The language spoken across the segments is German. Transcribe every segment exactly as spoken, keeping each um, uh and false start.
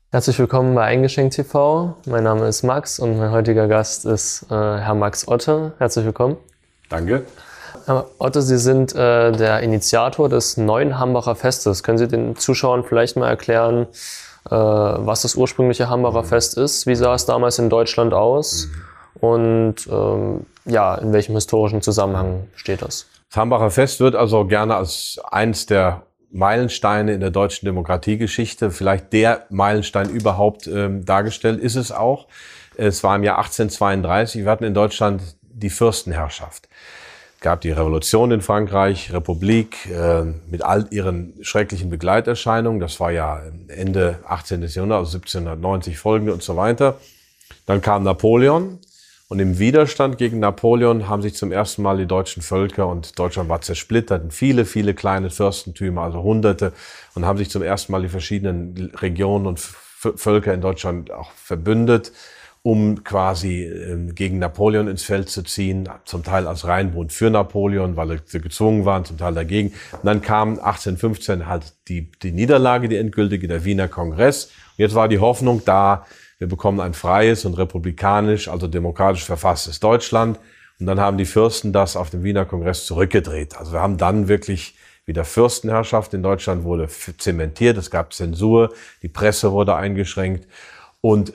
Herzlich willkommen bei Eingeschenkt T V. Mein Name ist Max und mein heutiger Gast ist äh, Herr Max Otte. Herzlich willkommen. Danke. Herr Otte, Sie sind äh, der Initiator des neuen Hambacher Festes. Können Sie den Zuschauern vielleicht mal erklären, äh, was das ursprüngliche Hambacher mhm. Fest ist? Wie sah es damals in Deutschland aus? Mhm. Und ähm, ja, in welchem historischen Zusammenhang steht das? Das Hambacher Fest wird also gerne als eins der Meilensteine in der deutschen Demokratiegeschichte, vielleicht der Meilenstein überhaupt ähm, dargestellt, ist es auch. Es war im Jahr achtzehnhundertzweiunddreißig, wir hatten in Deutschland die Fürstenherrschaft. Es gab die Revolution in Frankreich, Republik, äh, mit all ihren schrecklichen Begleiterscheinungen. Das war ja Ende achtzehnten Jahrhundert, also siebzehnhundertneunzig folgende und so weiter. Dann kam Napoleon. Und im Widerstand gegen Napoleon haben sich zum ersten Mal die deutschen Völker, und Deutschland war zersplittert in viele, viele kleine Fürstentümer, also Hunderte, und haben sich zum ersten Mal die verschiedenen Regionen und Völker in Deutschland auch verbündet, um quasi äh, gegen Napoleon ins Feld zu ziehen, zum Teil als Rheinbund für Napoleon, weil sie gezwungen waren, zum Teil dagegen. Und dann kam achtzehnhundertfünfzehn halt die, die Niederlage, die endgültige, der Wiener Kongress. Und jetzt war die Hoffnung da, wir bekommen ein freies und republikanisch, also demokratisch verfasstes Deutschland. Und dann haben die Fürsten das auf dem Wiener Kongress zurückgedreht. Also wir haben dann wirklich wieder Fürstenherrschaft in Deutschland, wurde zementiert, es gab Zensur, die Presse wurde eingeschränkt. Und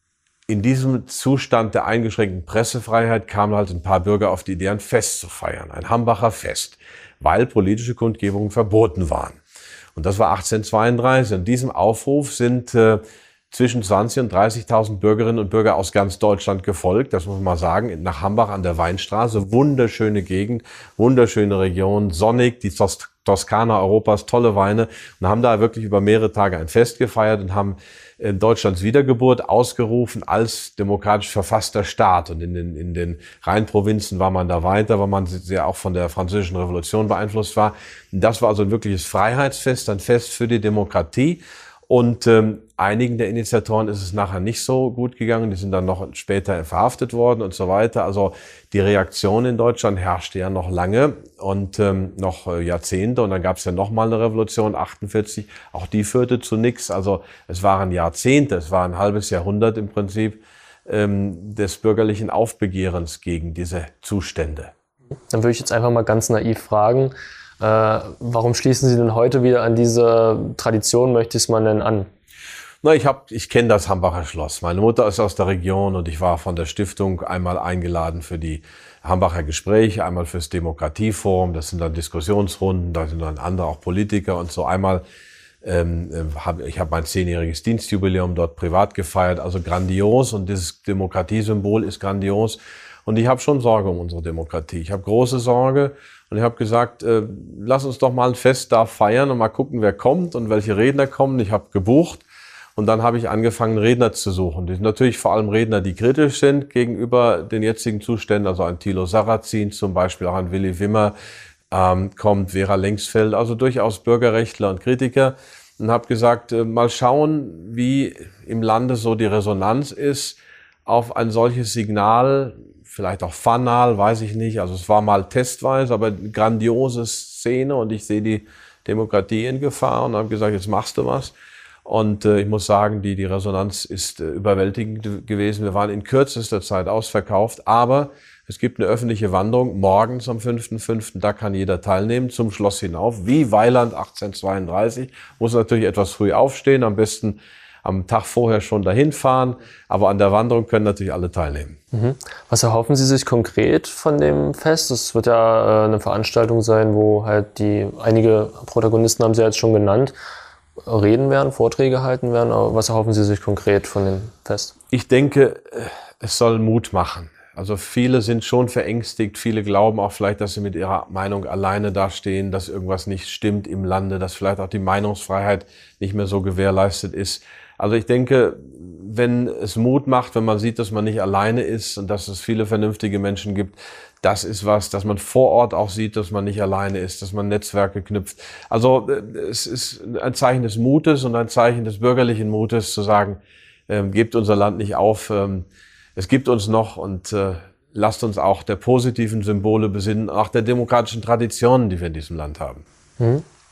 in diesem Zustand der eingeschränkten Pressefreiheit kamen halt ein paar Bürger auf die Idee, ein Fest zu feiern, ein Hambacher Fest, weil politische Kundgebungen verboten waren. Und das war achtzehnhundertzweiunddreißig. Und diesem Aufruf sind äh, zwischen zwanzig und dreißigtausend Bürgerinnen und Bürger aus ganz Deutschland gefolgt, das muss man mal sagen, nach Hambach an der Weinstraße, wunderschöne Gegend, wunderschöne Region, sonnig, die Tos Toskana Europas, tolle Weine, und haben da wirklich über mehrere Tage ein Fest gefeiert und haben äh, Deutschlands Wiedergeburt ausgerufen als demokratisch verfasster Staat. Und in den, in den Rheinprovinzen war man da weiter, weil man sehr auch von der Französischen Revolution beeinflusst war. Und das war also ein wirkliches Freiheitsfest, ein Fest für die Demokratie. Und ähm, einigen der Initiatoren ist es nachher nicht so gut gegangen. Die sind dann noch später verhaftet worden und so weiter. Also die Reaktion in Deutschland herrschte ja noch lange und ähm, noch äh, Jahrzehnte. Und dann gab es ja noch mal eine Revolution, achtundvierzig. Auch die führte zu nichts. Also es waren Jahrzehnte, es war ein halbes Jahrhundert im Prinzip ähm, des bürgerlichen Aufbegehrens gegen diese Zustände. Dann würde ich jetzt einfach mal ganz naiv fragen, Äh, warum schließen Sie denn heute wieder an diese Tradition, möchte ich es mal nennen, an? Na, ich hab, ich kenne das Hambacher Schloss. Meine Mutter ist aus der Region und ich war von der Stiftung einmal eingeladen für die Hambacher Gespräche, einmal fürs Demokratieforum. Das sind dann Diskussionsrunden, da sind dann andere, auch Politiker und so. Einmal, ähm, hab, ich habe mein zehnjähriges Dienstjubiläum dort privat gefeiert, also grandios, und dieses Demokratiesymbol ist grandios. Und ich habe schon Sorge um unsere Demokratie. Ich habe große Sorge. Und ich habe gesagt, äh, lass uns doch mal ein Fest da feiern und mal gucken, wer kommt und welche Redner kommen. Ich habe gebucht und dann habe ich angefangen, Redner zu suchen. Die sind natürlich vor allem Redner, die kritisch sind gegenüber den jetzigen Zuständen. Also ein Thilo Sarrazin zum Beispiel, auch ein Willy Wimmer ähm, kommt, Vera Lengsfeld, also durchaus Bürgerrechtler und Kritiker. Und habe gesagt, äh, mal schauen, wie im Lande so die Resonanz ist auf ein solches Signal, vielleicht auch fanal, weiß ich nicht. Also es war mal testweise, aber eine grandiose Szene, und ich sehe die Demokratie in Gefahr und habe gesagt, jetzt machst du was. Und äh, ich muss sagen, die, die Resonanz ist äh, überwältigend gewesen. Wir waren in kürzester Zeit ausverkauft, aber es gibt eine öffentliche Wanderung morgens am fünften fünften Da kann jeder teilnehmen, zum Schloss hinauf, wie Weiland achtzehnhundertzweiunddreißig. Muss natürlich etwas früh aufstehen, am besten am Tag vorher schon dahin fahren, aber an der Wanderung können natürlich alle teilnehmen. Mhm. Was erhoffen Sie sich konkret von dem Fest? Es wird ja äh, eine Veranstaltung sein, wo halt die, einige Protagonisten haben Sie jetzt schon genannt, reden werden, Vorträge halten werden. Aber was erhoffen Sie sich konkret von dem Fest? Ich denke, es soll Mut machen. Also viele sind schon verängstigt, viele glauben auch vielleicht, dass sie mit ihrer Meinung alleine dastehen, dass irgendwas nicht stimmt im Lande, dass vielleicht auch die Meinungsfreiheit nicht mehr so gewährleistet ist. Also ich denke, wenn es Mut macht, wenn man sieht, dass man nicht alleine ist und dass es viele vernünftige Menschen gibt, das ist was, dass man vor Ort auch sieht, dass man nicht alleine ist, dass man Netzwerke knüpft. Also es ist ein Zeichen des Mutes und ein Zeichen des bürgerlichen Mutes zu sagen, ähm, gebt unser Land nicht auf, ähm, es gibt uns noch, und äh, lasst uns auch der positiven Symbole besinnen, auch der demokratischen Traditionen, die wir in diesem Land haben. Mhm.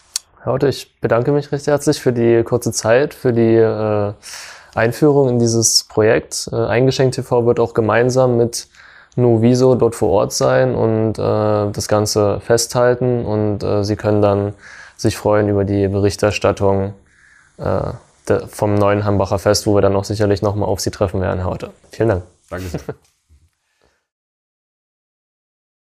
Herr Otte, ich bedanke mich recht herzlich für die kurze Zeit, für die äh, Einführung in dieses Projekt. Äh, Eingeschenkt T V wird auch gemeinsam mit Nuviso dort vor Ort sein und äh, das Ganze festhalten, und äh, Sie können dann sich freuen über die Berichterstattung äh, de, vom neuen Hambacher Fest, wo wir dann auch sicherlich nochmal auf Sie treffen werden, Herr Otte. Vielen Dank. Danke sehr.